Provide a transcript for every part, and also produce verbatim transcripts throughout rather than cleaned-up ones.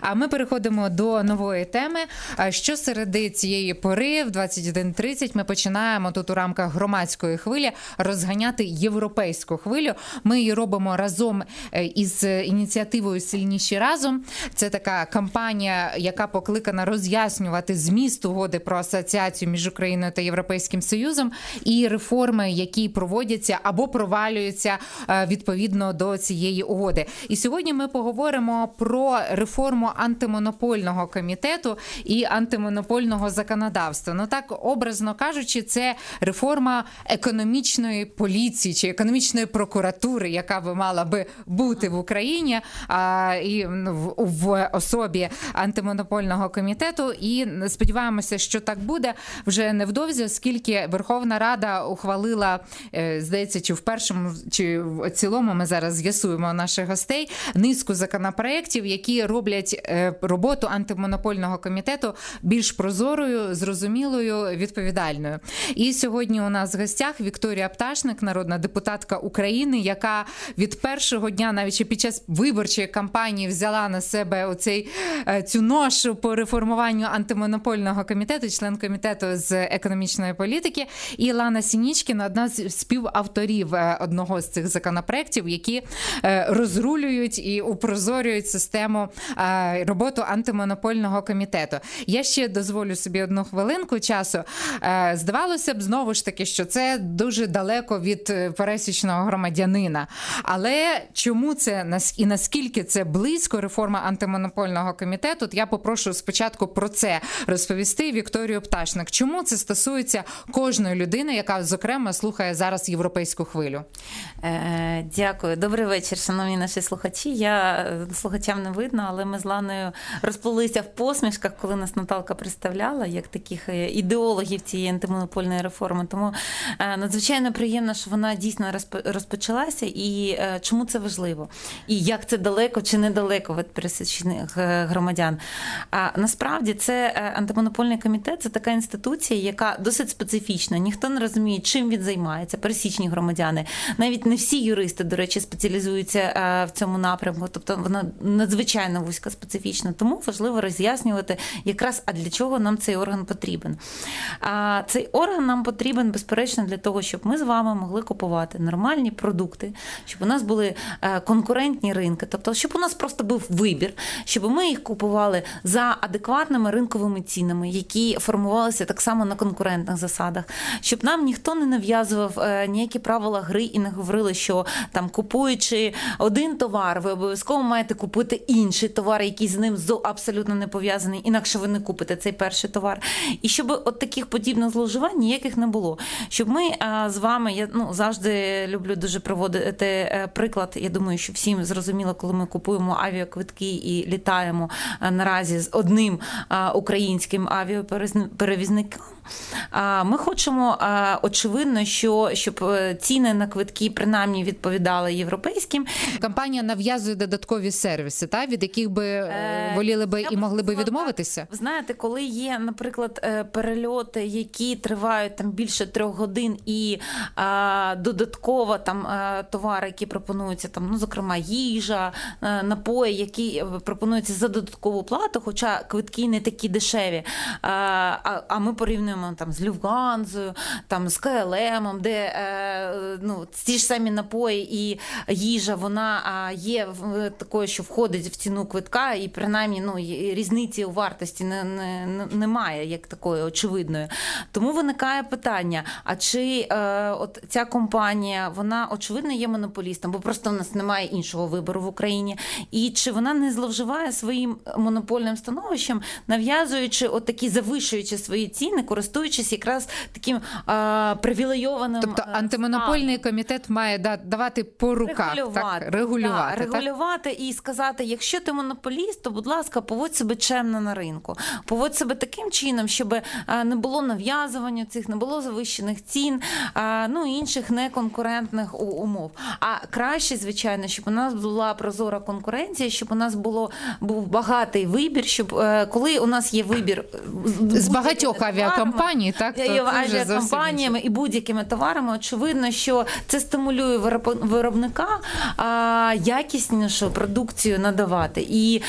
А ми переходимо до нової теми. Щосереди цієї пори, в двадцять один тридцять, ми починаємо тут у рамках громадської хвилі розганяти європейську хвилю. Ми її робимо разом із ініціативою «Сильніші разом». Це така кампанія, яка покликана роз'яснювати зміст угоди про асоціацію між Україною та Європейським Союзом і реформи, які проводяться або провалюються відповідно до цієї угоди. І сьогодні ми поговоримо про реформу антимонопольного комітету і антимонопольного законодавства. Ну так, образно кажучи, це реформа економічної поліції чи економічної прокуратури, яка би мала би бути в Україні а, і в, в особі антимонопольного комітету. І сподіваємося, що так буде вже невдовзі, оскільки Верховна Рада ухвалила, здається, чи в першому, чи в цілому, ми зараз з'ясуємо наших гостей, низку законопроєктів, які роблять роботу антимонопольного комітету більш прозорою, зрозумілою, відповідальною. І сьогодні у нас в гостях Вікторія Пташник, народна депутатка України, яка від першого дня, навіть ще під час виборчої кампанії, взяла на себе оцей, цю ношу по реформуванню антимонопольного комітету, член комітету з економічної політики, і Лана Сінічкіна, одна з співавторів одного з цих законопроєктів, які розрулюють і упрозорюють систему роботу антимонопольного комітету. Я ще дозволю собі одну хвилинку часу. Здавалося б, знову ж таки, що це дуже далеко від пересічного громадянина. Але чому це і наскільки це близько, реформа антимонопольного комітету, я попрошу спочатку про це розповісти Вікторію Пташник. Чому це стосується кожної людини, яка, зокрема, слухає зараз європейську хвилю? Дякую. Добрий вечір, шановні наші слухачі. Я слухачам не видно, але ми з Ланою розплилися в посмішках, коли нас Наталка представляла, як таких ідеологів цієї антимонопольної реформи. Тому надзвичайно приємно, що вона дійсно розпочалася, і чому це важливо. І як це далеко чи недалеко від пересічних громадян. А насправді це антимонопольний комітет, це така інституція, яка досить специфічна. Ніхто не розуміє, чим він займається, пересічні громадяни. Навіть не всі юристи, до речі, спеціалізуються в цьому напрямку, тобто вона надзвичайно вузька, специфічна. Тому важливо роз'яснювати якраз, а для чого нам цей орган потрібен. А цей орган нам потрібен, безперечно, для того, щоб ми з вами могли купувати нормальні продукти, щоб у нас були конкурентні ринки, тобто, щоб у нас просто був вибір, щоб ми їх купували за адекватними ринковими цінами, які формувалися так само на конкурентних засадах, щоб нам ніхто не нав'язував ніякі правила гри і не говорили, що там, купуючи один товар, ви обов'язково маєте купити інший товар, який з ним абсолютно не пов'язаний, інакше ви не купите цей перший товар. І щоб от таких подібних зловживань ніяких не було. Щоб ми а, з вами, я ну, завжди люблю дуже проводити приклад, я думаю, що всім зрозуміло, коли ми купуємо авіаквитки і літаємо а, наразі з одним а, українським авіаперевізником, ми хочемо, очевидно, що, щоб ціни на квитки принаймні відповідали європейським. Компанія нав'язує додаткові сервіси, та, від яких би е, воліли би і могли би відмовитися? Ви знаєте, коли є, наприклад, перельоти, які тривають там більше трьох годин і а, додатково там товари, які пропонуються, там, ну, зокрема, їжа, напої, які пропонуються за додаткову плату, хоча квитки не такі дешеві, а, а, а ми порівнюємо там з Люфтганзою, там з ка ел емом, де е, ну, ті ж самі напої і їжа, вона а, є такою, що входить в ціну квитка, і принаймні ну, різниці у вартості не, не, немає, як такої очевидної. Тому виникає питання, а чи е, от ця компанія, вона очевидно є монополістом, бо просто в нас немає іншого вибору в Україні, і чи вона не зловживає своїм монопольним становищем, нав'язуючи от такі, завищуючи свої ціни, користуючись якраз таким а, привілейованим... Тобто антимонопольний станом. Комітет має давати по руках, регулювати, так? Регулювати, да, регулювати так? І сказати, якщо ти монополіст, то, будь ласка, поводь себе чемно на ринку. Поводь себе таким чином, щоб не було нав'язування цих, не було завищених цін, ну і інших неконкурентних умов. А краще, звичайно, щоб у нас була прозора конкуренція, щоб у нас було, був багатий вибір, щоб коли у нас є вибір з багатьох авіакомпаній, так? Авіакомпаніями і будь-якими товарами, очевидно, що це стимулює виробника а, якіснішу продукцію надавати. І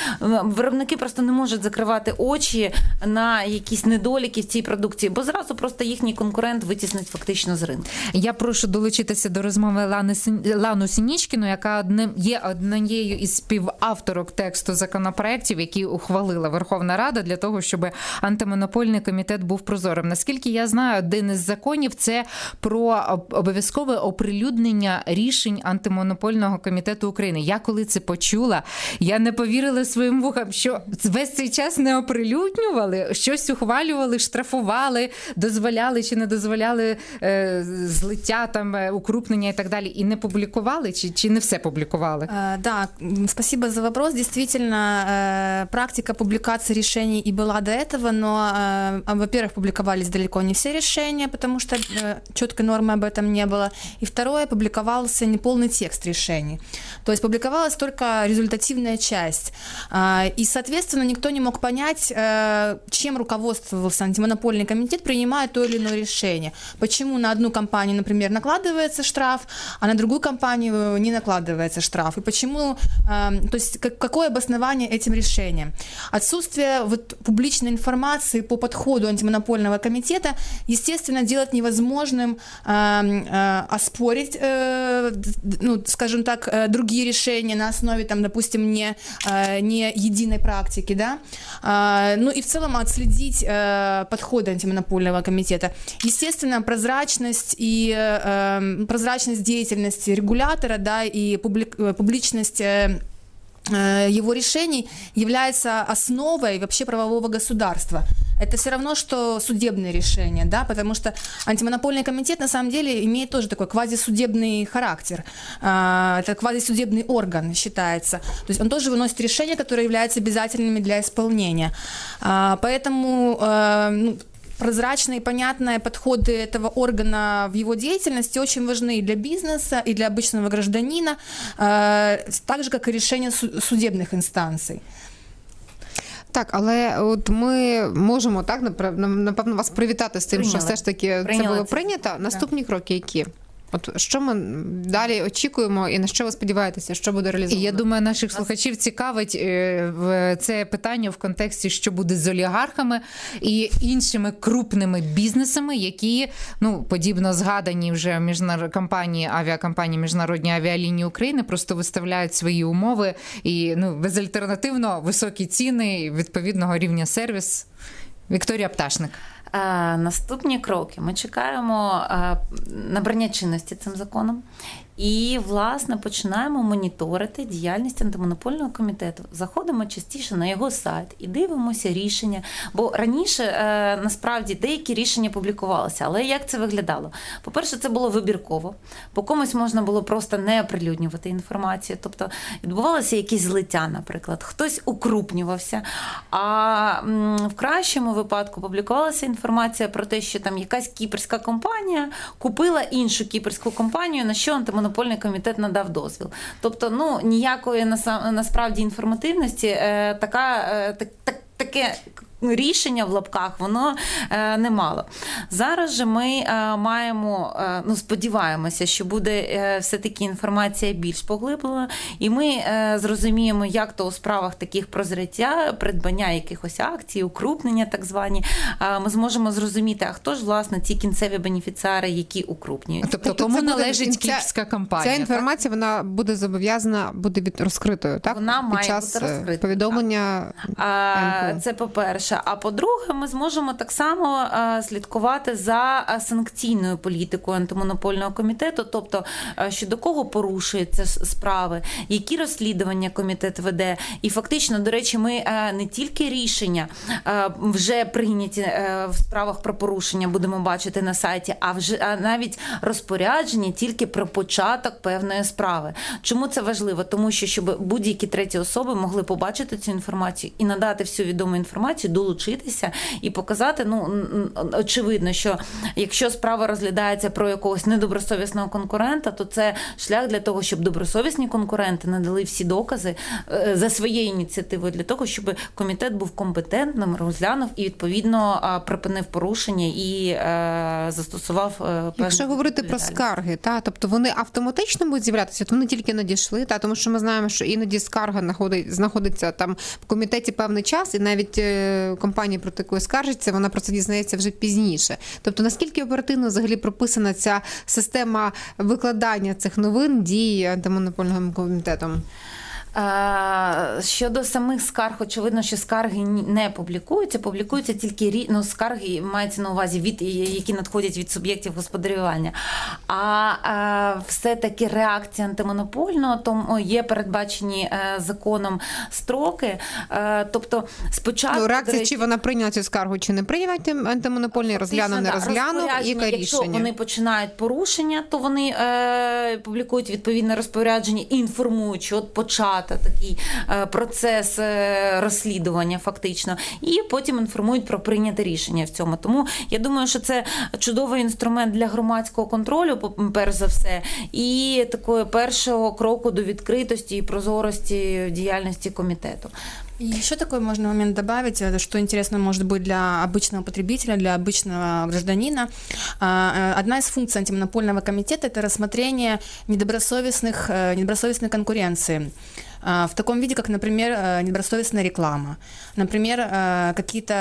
Виробники просто не можуть закривати очі на якісь недоліки в цій продукції, бо зразу просто їхній конкурент витіснить фактично з ринку. Я прошу долучитися до розмови Лани, Лану Сінічкіну, яка одним, є однією із співавторок тексту законопроєктів, які ухвалила Верховна Рада для того, щоб антимонопольний комітет був прозорим. Наскільки я знаю, один із законів – це про обов'язкове оприлюднення рішень антимонопольного комітету України. Я коли це почула, я не повірила своїм вухам, що весь цей час не оприлюднювали, щось ухвалювали, штрафували, дозволяли чи не дозволяли е, злиття, там, укрупнення і так далі, і не публікували, чи, чи не все публікували? А, да, спасибо за вопрос. Действительно, э, практика публикации решений и была до этого, но, э, во-первых, публиковались далеко не все решения, потому что э, четкой нормы об этом не было. И второе, публиковался неполный текст решений. То есть публиковалась только результативная часть. А, и, соответственно, никто не мог понять, э, чем руководствовался антимонопольный комитет, принимая то или иное решение. Почему на одну компанию, например, накладывается штраф, а на другую компанию не накладывается штраф. И почему, э, то есть как, какое обоснование этим решением? Отсутствие вот публичной информации по подходу антимонопольного комитета, естественно, делает невозможным э, э, оспорить, э, ну, скажем так, э, другие решения на основе, там, допустим, не, э, не единой практики, да? Э, ну и в целом отследить э, подходы антимонопольного комитета. Естественно, прозрачность и э, прозрачность деятельности регулятора, да, и публи- публичность э, его решений является основой вообще правового государства. Это все равно, что судебные решения, да, потому что антимонопольный комитет на самом деле имеет тоже такой квазисудебный характер. Это квазисудебный орган считается. То есть он тоже выносит решения, которые являются обязательными для исполнения. Поэтому, ну, прозрачные и понятные подходы этого органа в его деятельности очень важны и для бизнеса, и для обычного гражданина, так же, как и решения судебных инстанций. Так, але от ми можемо, так, напевно, вас привітати з тим, Прийняли. що все ж таки Прийняли це було це. прийнято. Наступні кроки які? От що ми далі очікуємо і на що ви сподіваєтеся, що буде реалізовано? І я думаю, наших слухачів цікавить е, це питання в контексті, що буде з олігархами і іншими крупними бізнесами, які, ну, подібно згадані вже міжнародні компанії, авіакомпанії Міжнародні авіалінії України, просто виставляють свої умови і, ну, безальтернативно високі ціни відповідного рівня сервіс. Вікторія Пташник. Наступні кроки. Ми чекаємо набрання чинності цим законом і, власне, починаємо моніторити діяльність антимонопольного комітету. Заходимо частіше на його сайт і дивимося рішення. Бо раніше, насправді, деякі рішення публікувалися. Але як це виглядало? По-перше, це було вибірково. По комусь можна було просто не оприлюднювати інформацію. Тобто відбувалося якісь злиття, наприклад. Хтось укрупнювався. А в кращому випадку публікувалася інформація про те, що там якась кіпрська компанія купила іншу кіпрську компанію, на що антимонопольний комітет надав дозвіл. Тобто, ну, ніякої насправді інформативності е, така, е, так, так, таке рішення в лапках воно е, не мало. Зараз же ми е, маємо, е, ну, сподіваємося, що буде е, все-таки інформація більш поглиблена, і ми е, зрозуміємо, як то у справах таких про зриття, придбання якихось акцій, укрупнення так звані, е, ми зможемо зрозуміти, а хто ж, власне, ці кінцеві бенефіціари, які укрупнюють. Тобто, Тобто кому це буде- належить ця- кіпрська компанія? Ця інформація, вона буде зобов'язана бути від розкритою, так? Вона Під має час бути розкрита, повідомлення А, ен пе о. це по-перше. А по-друге, ми зможемо так само а, слідкувати за а, санкційною політикою антимонопольного комітету, тобто а, щодо кого порушуються с- справи, які розслідування комітет веде. І фактично, до речі, ми а, не тільки рішення а, вже прийняті а, в справах про порушення будемо бачити на сайті, а вже а навіть розпорядження тільки про початок певної справи. Чому це важливо? Тому що щоб будь-які треті особи могли побачити цю інформацію і надати всю відому інформацію до долучитися і показати, ну, очевидно, що якщо справа розглядається про якогось недобросовісного конкурента, то це шлях для того, щоб добросовісні конкуренти надали всі докази за своєю ініціативою для того, щоб комітет був компетентним, розглянув і, відповідно, припинив порушення і застосував певні... Якщо говорити про скарги, та, тобто вони автоматично будуть з'являтися, от вони тільки надійшли, та, тому що ми знаємо, що іноді скарга знаходить, знаходиться там в комітеті певний час, і навіть е, компанія, проти якої скаржиться, вона про це дізнається вже пізніше. Тобто наскільки оперативно взагалі прописана ця система викладання цих новин дії антимонопольним комітетом? Щодо самих скарг, очевидно, що скарги не публікуються, публікуються тільки ну, скарги, мається на увазі, від, які надходять від суб'єктів господарювання. А, а все-таки реакція антимонопольного, тому є передбачені законом строки. Тобто спочатку... Ну, реакція, речі, чи вона прийняла цю скаргу, чи не прийняла розглянув, розглянув, не розглянув, і яке рішення. Якщо вони починають порушення, то вони е, публікують відповідне розпорядження і інформують, що от початку такий процес розслідування фактично, і потім інформують про прийняте рішення в цьому. Тому я думаю, що це чудовий інструмент для громадського контролю, перш за все, і такого першого кроку до відкритості і прозорості діяльності комітету. И еще такой можно момент добавить, что интересно может быть для обычного потребителя, для обычного гражданина. Одна из функций антимонопольного комитета – это рассмотрение недобросовестных, недобросовестной конкуренции. В таком виде, как, например, недобросовестная реклама. Например, какие-то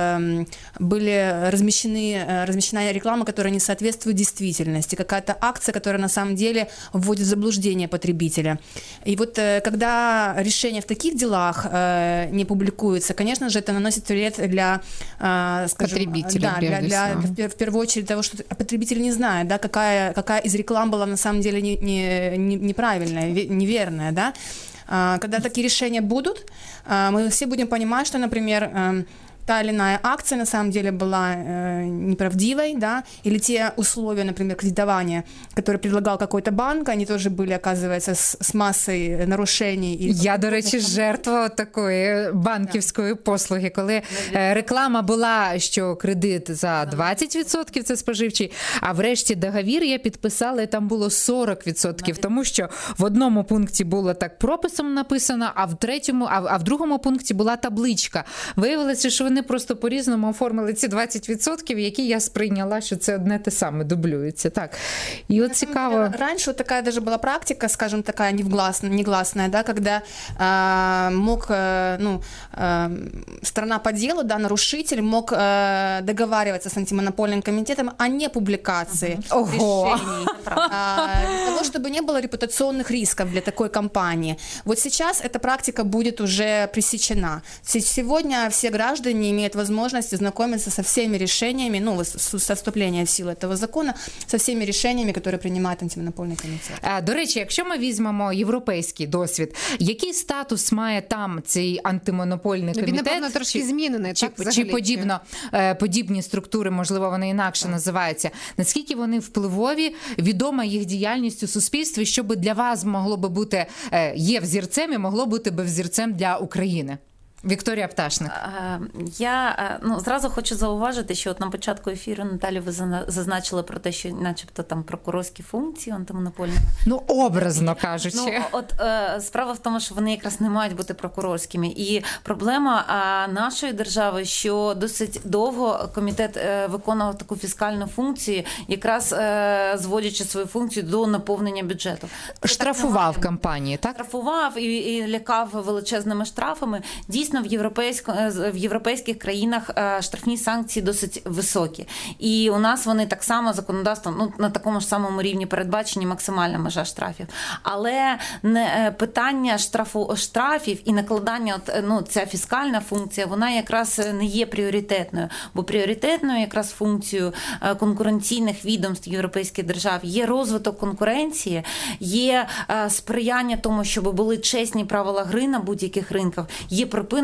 были размещены, размещена реклама, которая не соответствует действительности, какая-то акция, которая на самом деле вводит в заблуждение потребителя. И вот когда решения в таких делах не публикуются, конечно же, это наносит вред для, скажем, потребителя, да, для, для, для, в первую очередь того, что потребитель не знает, да, какая, какая из реклам была на самом деле не, не, не, неправильная, неверная, да. Когда такие решения будут, мы все будем понимать, что, например, та или иная акция на самом деле была э, неправдивой, да, или те условия, например, кредитования, которые предлагал какой-то банк, они тоже были, оказывается, с, с массой нарушений. І... Я, до речі, жертва такої банківської послуги, коли реклама була, що кредит за двадцять відсотків це споживчий, а врешті договір я підписала, і там було сорок відсотків, тому що в одному пункті було так прописом написано, а в третьому, а, а в другому пункті була табличка. Виявилося, що вони просто по-різному оформили ці двадцять відсотків, які я сприйняла, що це одне те саме, дублюється. Так. І от цікаво. Раньше вот такая даже была практика, скажем, такая негласная, негласная, да, когда э, мог, э, ну, э, сторона по делу, да, нарушитель мог э, договариваться с антимонопольным комитетом о непубликации uh-huh. решений, э, для того, чтобы не было репутационных рисков для такой компании. Вот сейчас эта практика будет уже пресечена. Сегодня все граждане имеют возможность знакомиться со всеми решениями, ну, со вступления в силу этого закона, со всеми решениями, которые принимает антимонопольний комітет. До речі, якщо ми візьмемо європейський досвід, який статус має там цей антимонопольний комітет? Він, напевно, трошки чи, змінений, чи, так? Чи подібно, подібні структури, можливо, вони інакше називаються. Наскільки вони впливові, відома їх діяльність у суспільстві, що би для вас могло би бути, є взірцем і могло бути би взірцем для України? Вікторія Пташник. Я ну, зразу хочу зауважити, що от на початку ефіру, Наталі, ви зазначили про те, що начебто там прокурорські функції антимонопольні. Ну, образно кажучи. Ну, от е, справа в тому, що вони якраз не мають бути прокурорськими. І проблема а, нашої держави, що досить довго комітет е, виконував таку фіскальну функцію, якраз е, зводячи свою функцію до наповнення бюджету. Штрафував компанії, так? Штрафував і, і лякав величезними штрафами. Дійсно, В, європейсько, в європейських країнах штрафні санкції досить високі. І у нас вони так само законодавством, ну, на такому ж самому рівні передбачені максимальна межа штрафів. Але не, питання штрафу, штрафів і накладання, от, ну, ця фіскальна функція, вона якраз не є пріоритетною. Бо пріоритетною якраз функцією конкуренційних відомств європейських держав є розвиток конкуренції, є сприяння тому, щоб були чесні правила гри на будь-яких ринках, є припинення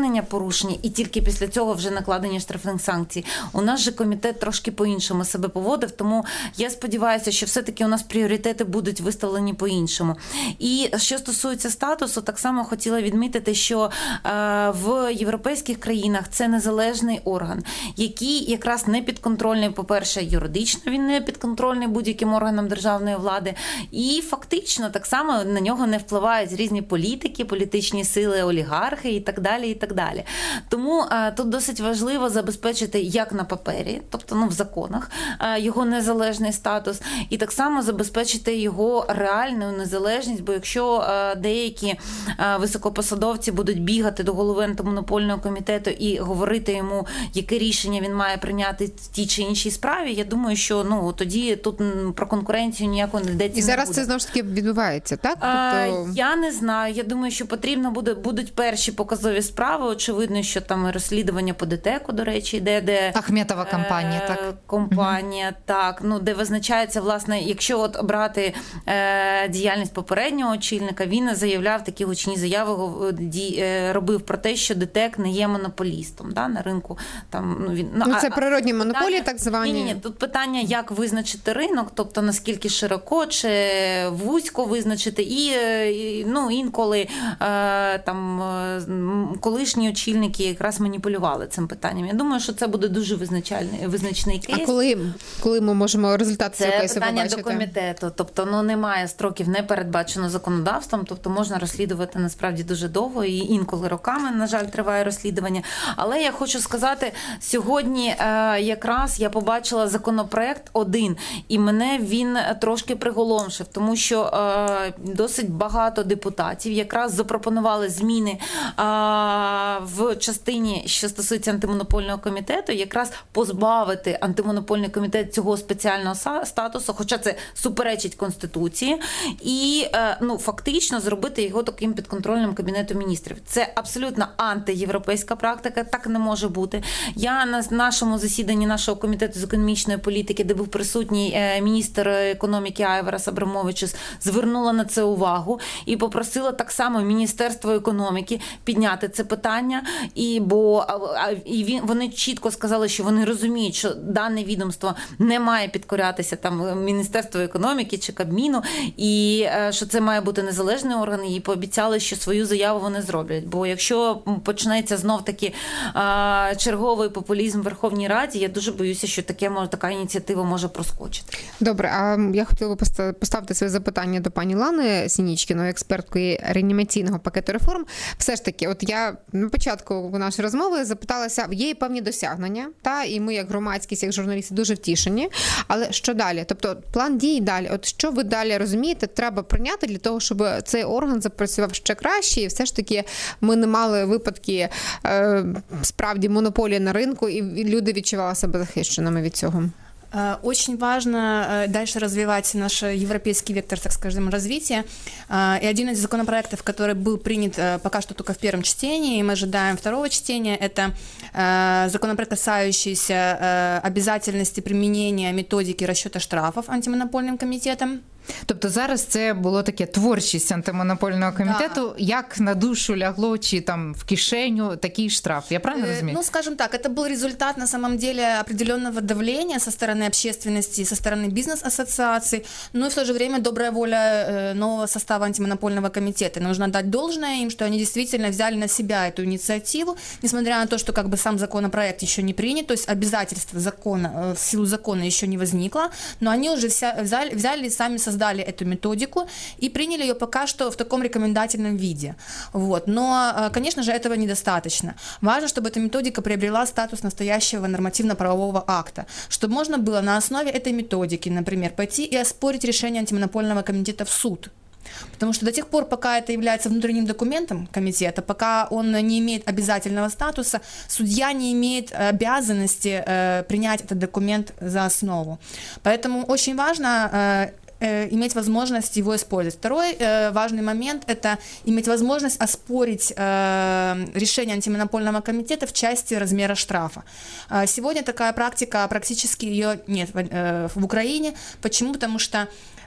припинення порушення і тільки після цього вже накладення штрафних санкцій. У нас же комітет трошки по-іншому себе поводив, тому я сподіваюся, що все-таки у нас пріоритети будуть виставлені по-іншому. І що стосується статусу, так само хотіла відмітити, що е, в європейських країнах це незалежний орган, який якраз не підконтрольний, по-перше, юридично, він не підконтрольний будь-яким органам державної влади, і фактично так само на нього не впливають різні політики, політичні сили, олігархи і так далі, і так далі. Тому е, тут досить важливо забезпечити як на папері, тобто ну, в законах, е, його незалежний статус, і так само забезпечити його реальну незалежність, бо якщо е, деякі е, високопосадовці будуть бігати до голови антимонопольного комітету і говорити йому, яке рішення він має прийняти в тій чи іншій справі, я думаю, що ну, тоді тут про конкуренцію ніякого не йдеться. І зараз не буде. Це знову ж таки відбувається, так? А, тобто... Я не знаю. Я думаю, що потрібно буде, будуть перші показові справи. Очевидно, що там розслідування по ДТЕКу, до речі, йде, де Ахметова компанія, е- так? Компанія, угу. так. Ну, де визначається, власне, якщо от брати е- діяльність попереднього очільника, він заявляв такі гучні заяви, ді- е- робив про те, що ДТЕК не є монополістом, да, на ринку. Там, ну, він, ну, це а, природні монополії, питання, так звані. Ні, ні, тут питання, як визначити ринок, тобто наскільки широко чи вузько визначити, і, і ну, інколи е, там е, колишні очільники якраз маніпулювали цим питанням. Я думаю, що це буде дуже визначальний, визначний кейс. А коли, коли ми можемо результати цього кейсу побачити? Це питання побачити? до комітету. Тобто, ну, немає строків, не передбачено законодавством, тобто можна розслідувати насправді дуже довго і інколи роками, на жаль, триває розслідування. Але я хочу сказати, сьогодні е, якраз я побачила законопроект один, і мене він трошки приголомшив, тому що е, досить багато депутатів якраз запропонували зміни е, в частині, що стосується антимонопольного комітету, якраз позбавити антимонопольний комітет цього спеціального статусу, хоча це суперечить Конституції, і е, ну, фактично зробити його таким підконтрольним Кабінету міністрів. Це абсолютно антиєвропейська практика, так не може бути. Я на нашому засіданні нашого комітету з економічної політики, де був присутній е, міністр економіки Айварас Абрамовичус, звернула на це увагу і попросила так само Міністерство економіки підняти це питання, і, бо, і він, вони чітко сказали, що вони розуміють, що дане відомство не має підкорятися там Міністерству економіки чи Кабміну, і що це має бути незалежний орган, і пообіцяли, що свою заяву вони зроблять. Бо якщо почнеться знов-таки а, черговий популізм в Верховній Раді, я дуже боюся, що таке може, така ініціатива може проскочити. Добре, а я хотіла би поставити своє запитання до пані Лани Сінічкіної, експерткої реанімаційного пакету реформ. Все ж таки, от я на початку нашої розмови запиталася, є певні досягнення, та, і ми як громадськість, як журналісти дуже втішені, але що далі? Тобто план дій далі, от що ви далі розумієте, треба прийняти для того, щоб цей орган запрацював ще краще, і все ж таки ми не мали випадки е, справді монополії на ринку, і люди відчували себе захищеними від цього. Очень важно дальше развивать наш европейский вектор, так скажем, развития. И один из законопроектов, который был принят пока что только в первом чтении, и мы ожидаем второго чтения, это законопроект, касающийся обязательности применения методики расчета штрафов антимонопольным комитетом. Тобто зараз це було таке творчість антимонопольного комітету, да. Як на душу лягло, чи там в кишеню такий штраф. Я правильно разумею? Ну, скажем так, это был результат, на самом деле, определенного давления со стороны общественности, со стороны бизнес-ассоциаций, но и в то же время добрая воля нового состава антимонопольного комитета. Нужно дать должное им, что они действительно взяли на себя эту инициативу, несмотря на то, что как бы сам законопроект еще не принят, то есть обязательство закона, в силу закона еще не возникло, но они уже вся, взяли, взяли сами создали эту методику и приняли ее пока что в таком рекомендательном виде. Вот. Но, конечно же, этого недостаточно. Важно, чтобы эта методика приобрела статус настоящего нормативно-правового акта, чтобы можно было на основе этой методики, например, пойти и оспорить решение антимонопольного комитета в суд. Потому что до тех пор, пока это является внутренним документом комитета, пока он не имеет обязательного статуса, судья не имеет обязанности э, принять этот документ за основу. Поэтому очень важно э, иметь возможность его использовать. Второй э, важный момент – это иметь возможность оспорить э, решение антимонопольного комитета в части размера штрафа. Э, сегодня такая практика, практически ее нет в, э, в Украине. Почему? Потому что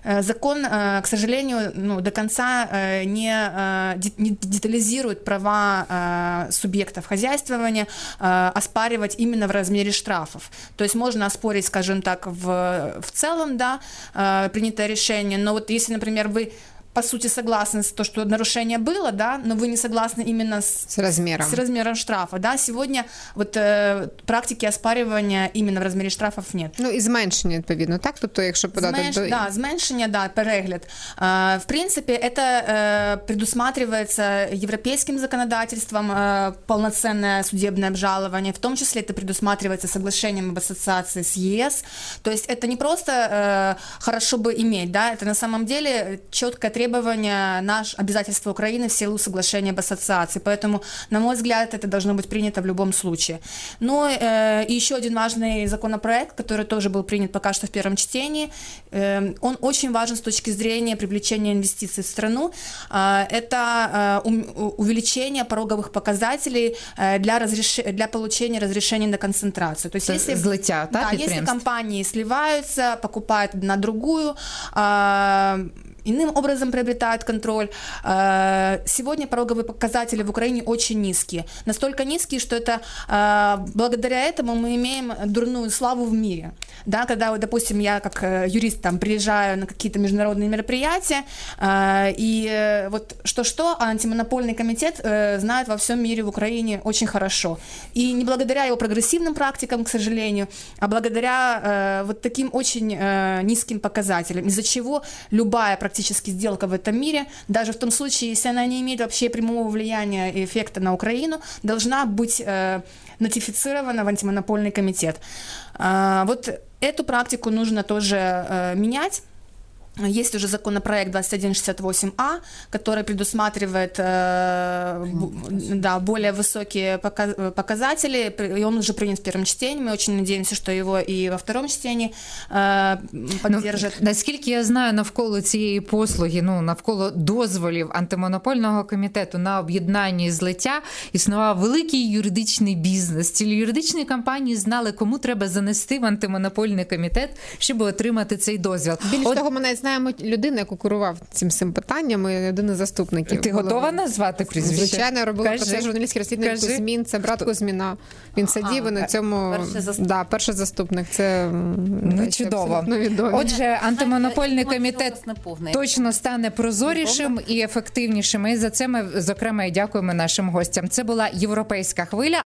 э, закон, э, к сожалению, ну, до конца э, не, э, де- не детализирует права э, субъектов хозяйствования э, оспаривать именно в размере штрафов. То есть можно оспорить, скажем так, в, в целом, да, э, принятое решение, но вот если, например, вы по сути согласны с то, что нарушение было, да, но вы не согласны именно с, С размером. с размером штрафа, да. Сегодня вот э, практики оспарювання іменно в розмірі штрафів нет. Ну і зменшення, відповідно, так? Тобто, якщо подати Зменш... до... Да, зменшення, да, перегляд. Э, в принципе, это э, предусматривается европейским законодательством, э, полноценное судебное обжалование, в том числе это предусматривается соглашением об ассоциации с ЕС. То есть это не просто э, хорошо бы иметь, да, это на самом деле четкое требование, наш обязательство Украины в силу соглашения об ассоциации. Поэтому, на мой взгляд, это должно быть принято в любом случае. Но э, и еще один важный законопроект, который тоже был принят пока что в первом чтении, э, он очень важен с точки зрения привлечения инвестиций в страну. Э, это э, увеличение пороговых показателей э, для, разреш... для получения разрешения на концентрацию. То есть, если, злиття, да, если компании сливаются, покупают одна другую, э, иным образом приобретают контроль. Сегодня пороговые показатели в Украине очень низкие. Настолько низкие, что это благодаря этому мы имеем дурную славу в мире. Да, когда, допустим, я как юрист там приезжаю на какие-то международные мероприятия, и вот что-что, а антимонопольный комитет знает во всем мире в Украине очень хорошо. И не благодаря его прогрессивным практикам, к сожалению, а благодаря вот таким очень низким показателям, из-за чего любая практически практически сделка в этом мире, даже в том случае, если она не имеет вообще прямого влияния и эффекта на Украину, должна быть э, нотифицирована в антимонопольный комитет. Э, вот эту практику нужно тоже э, менять. Есть уже законопроект двадцать один шестьдесят восемь А, который предусматривает э, да, более высокие показатели, и он уже принят в первом чтении. Мы очень надеемся, что его и во втором чтении э, поддержат. Ну, наскільки я знаю, навколо цієї послуги, ну, навколо дозволів антимонопольного комітету на об'єднання і злиття існував великий юридичний бізнес. Цілі юридичні компанії знали, кому треба занести в антимонопольний комітет, щоб отримати цей дозвіл. Більш От... того, мене знаємо людину, яку керував цим цим питанням, і один із заступників. Ти голови. готова назвати прізвище? Звичайно, я робила про це журналістське розслідування Кузьмін, це брат Кузьміна. Він сидів і на цьому... Перший заступник. Да, перший заступник. Це ну, чудово. Отже, антимонопольний комітет точно стане прозорішим і ефективнішим. І за це ми, зокрема, і дякуємо нашим гостям. Це була Європейська хвиля.